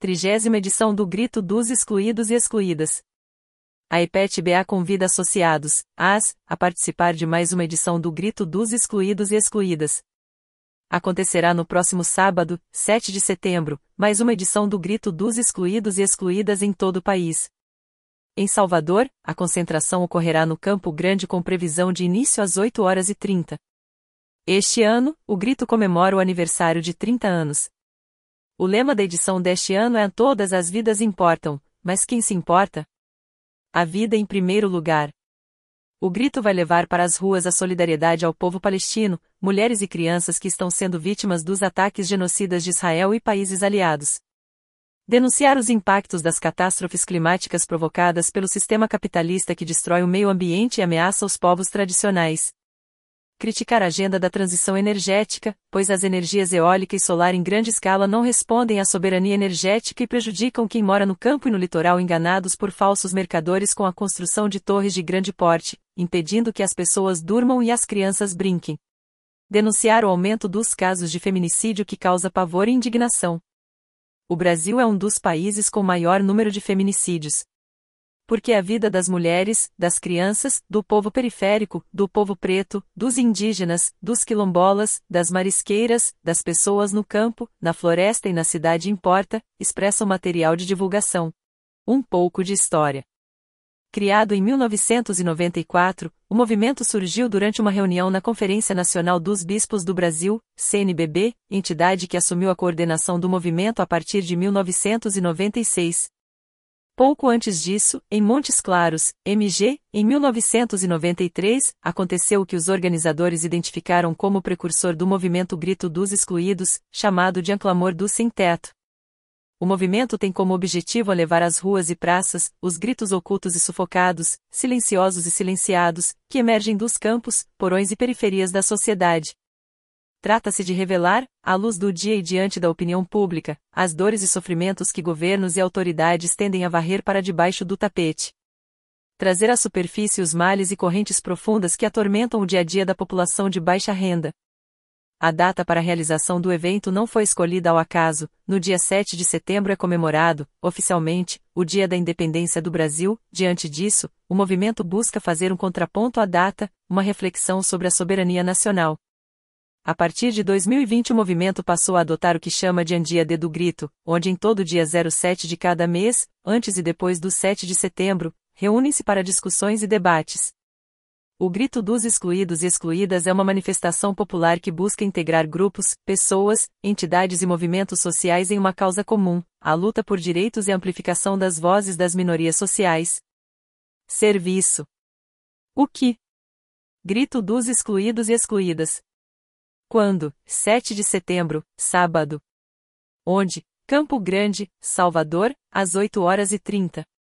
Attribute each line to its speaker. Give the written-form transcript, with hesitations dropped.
Speaker 1: 30ª edição do Grito dos Excluídos e Excluídas. A EPET-BA convida associados, a participar de mais uma edição do Grito dos Excluídos e Excluídas. Acontecerá no próximo sábado, 7 de setembro, mais uma edição do Grito dos Excluídos e Excluídas em todo o país. Em Salvador, a concentração ocorrerá no Campo Grande com previsão de início às 8h30. Este ano, o grito comemora o aniversário de 30 anos. O lema da edição deste ano é Todas as vidas importam, mas quem se importa? A vida em primeiro lugar. O grito vai levar para as ruas a solidariedade ao povo palestino, mulheres e crianças que estão sendo vítimas dos ataques genocidas de Israel e países aliados. Denunciar os impactos das catástrofes climáticas provocadas pelo sistema capitalista que destrói o meio ambiente e ameaça os povos tradicionais. Criticar a agenda da transição energética, pois as energias eólica e solar em grande escala não respondem à soberania energética e prejudicam quem mora no campo e no litoral enganados por falsos mercadores com a construção de torres de grande porte, impedindo que as pessoas durmam e as crianças brinquem. Denunciar o aumento dos casos de feminicídio que causa pavor e indignação. O Brasil é um dos países com maior número de feminicídios. Porque a vida das mulheres, das crianças, do povo periférico, do povo preto, dos indígenas, dos quilombolas, das marisqueiras, das pessoas no campo, na floresta e na cidade importa, expressa o material de divulgação. Um pouco de história. Criado em 1994, o movimento surgiu durante uma reunião na Conferência Nacional dos Bispos do Brasil, CNBB, entidade que assumiu a coordenação do movimento a partir de 1996. Pouco antes disso, em Montes Claros, MG, em 1993, aconteceu o que os organizadores identificaram como o precursor do movimento Grito dos Excluídos, chamado de Clamor do Sem Teto. O movimento tem como objetivo levar às ruas e praças os gritos ocultos e sufocados, silenciosos e silenciados, que emergem dos campos, porões e periferias da sociedade. Trata-se de revelar, à luz do dia e diante da opinião pública, as dores e sofrimentos que governos e autoridades tendem a varrer para debaixo do tapete. Trazer à superfície os males e correntes profundas que atormentam o dia a dia da população de baixa renda. A data para a realização do evento não foi escolhida ao acaso. No dia 7 de setembro é comemorado, oficialmente, o Dia da Independência do Brasil. Diante disso, o movimento busca fazer um contraponto à data, uma reflexão sobre a soberania nacional. A partir de 2020 o movimento passou a adotar o que chama de Dia D do Grito, onde em todo dia 07 de cada mês, antes e depois do 7 de setembro, reúnem-se para discussões e debates. O Grito dos Excluídos e Excluídas é uma manifestação popular que busca integrar grupos, pessoas, entidades e movimentos sociais em uma causa comum, a luta por direitos e amplificação das vozes das minorias sociais. Serviço. O que? Grito dos Excluídos e Excluídas. Quando? 7 de setembro, sábado. Onde? Campo Grande, Salvador, às 8h30.